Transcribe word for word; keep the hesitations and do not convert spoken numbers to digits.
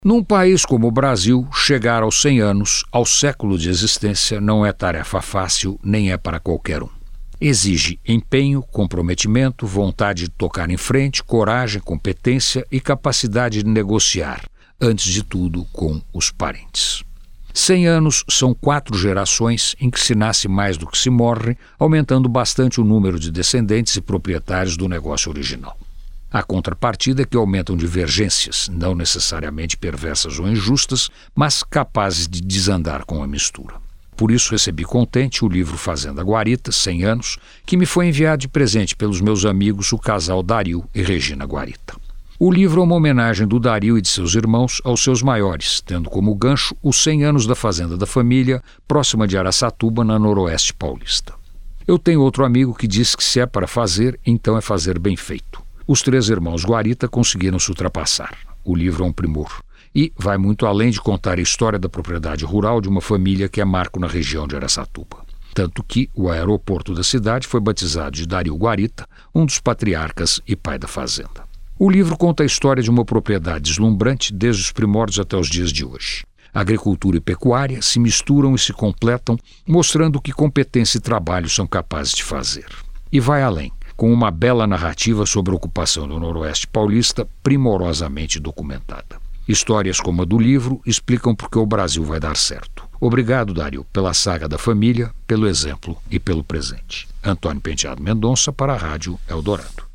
Num país como o Brasil, chegar aos cem anos, ao século de existência, não é tarefa fácil, nem é para qualquer um. Exige empenho, comprometimento, vontade de tocar em frente, coragem, competência e capacidade de negociar, antes de tudo com os parentes. Cem anos são quatro gerações em que se nasce mais do que se morre, aumentando bastante o número de descendentes e proprietários do negócio original. A contrapartida é que aumentam divergências, não necessariamente perversas ou injustas, mas capazes de desandar com a mistura. Por isso recebi contente o livro Fazenda Guarita, cem anos, que me foi enviado de presente pelos meus amigos, o casal Dario e Regina Guarita. O livro é uma homenagem do Dario e de seus irmãos aos seus maiores, tendo como gancho os cem anos da Fazenda da Família, próxima de Araçatuba, na Noroeste Paulista. Eu tenho outro amigo que diz que se é para fazer, então é fazer bem feito. Os três irmãos Guarita conseguiram se ultrapassar. O livro é um primor e vai muito além de contar a história da propriedade rural de uma família que é marco na região de Araçatuba. Tanto que o aeroporto da cidade foi batizado de Dario Guarita, um dos patriarcas e pai da fazenda. O livro conta a história de uma propriedade deslumbrante desde os primórdios até os dias de hoje. Agricultura e pecuária se misturam e se completam, mostrando o que competência e trabalho são capazes de fazer. E vai além, com uma bela narrativa sobre a ocupação do Noroeste Paulista primorosamente documentada. Histórias como a do livro explicam por que o Brasil vai dar certo. Obrigado, Dario, pela saga da família, pelo exemplo e pelo presente. Antônio Penteado Mendonça para a Rádio Eldorado.